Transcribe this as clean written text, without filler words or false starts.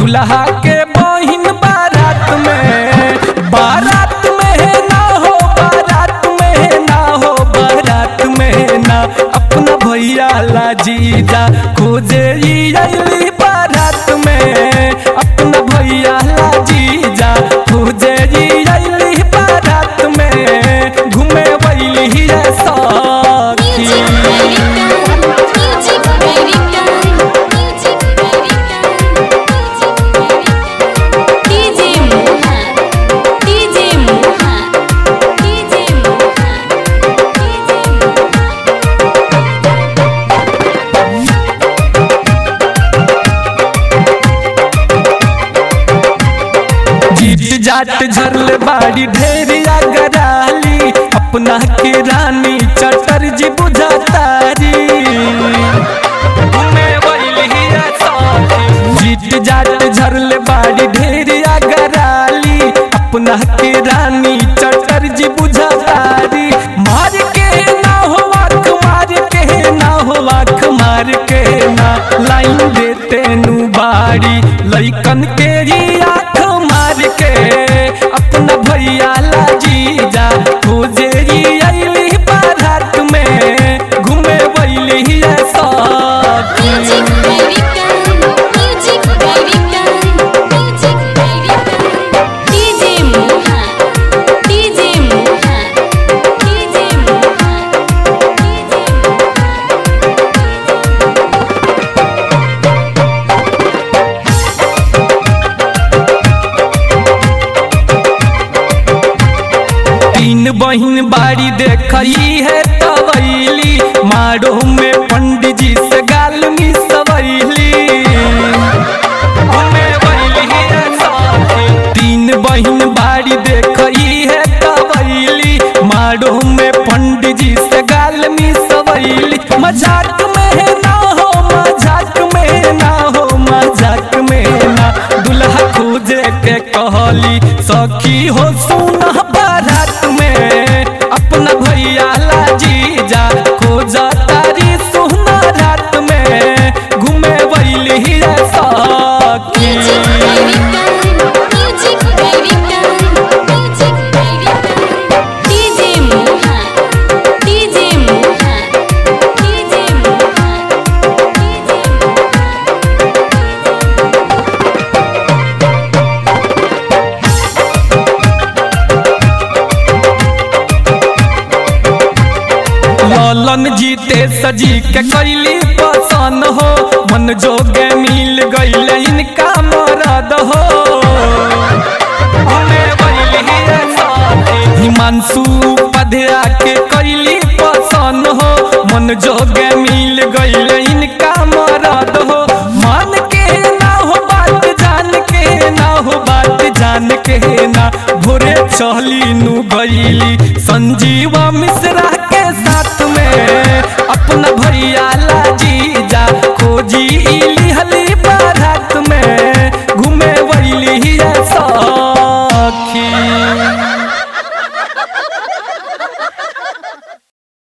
दुल्हा के बहिन बारात में ना हो बारात में ना हो बारात में ना अपना भैया ला जीजा खोजे अली बारात में अपना भैया ला जीजा खोजे अली बारात में घूमे वैली साथी। जाट झरले बाड़ी ढेरिया गराली अपना के रानी चटर्जी बुझातारी जीत जाट झरले बाड़ी ढेरिया गराली अपना के रानी चटर्जी बुझातारी मार के ना हो आँख मार के ना हो आँख मार के ना लाइन देते नु बाड़ी लइकन के ही आँख मार के अपना भैया ला जीजा खोजे अली बारात में घूमे वैली साथी। तीन बहिन बाड़ी देखई है तवैली मारो में पंडित जी से गाल मिसवैली तीन बहिन बाड़ी देखई है तवैली मारो में पंडित जी से गाल मिसवैली मजाक में ना हो मजाक में ना हो मजाक में ना दुल्हा खोजे के कहली सखी हो सुना बारात में अपना भैया ला जीजा खोजा तारी सुना रात में घूमे वैली साथी। लालन जीते सजी के कैली पसंद हो मन जोगे मिल गईल इनका मरद हो हिमांशु पधिया के कैली पसंद हो मन जोगे मिल गईल इनका मरद हो मान के ना हो बात जान के ना हो बात जान के ना भोरे चली नु गईली संजीवा मिश्रा के साथ में अपना भैया ला जीजा खोजी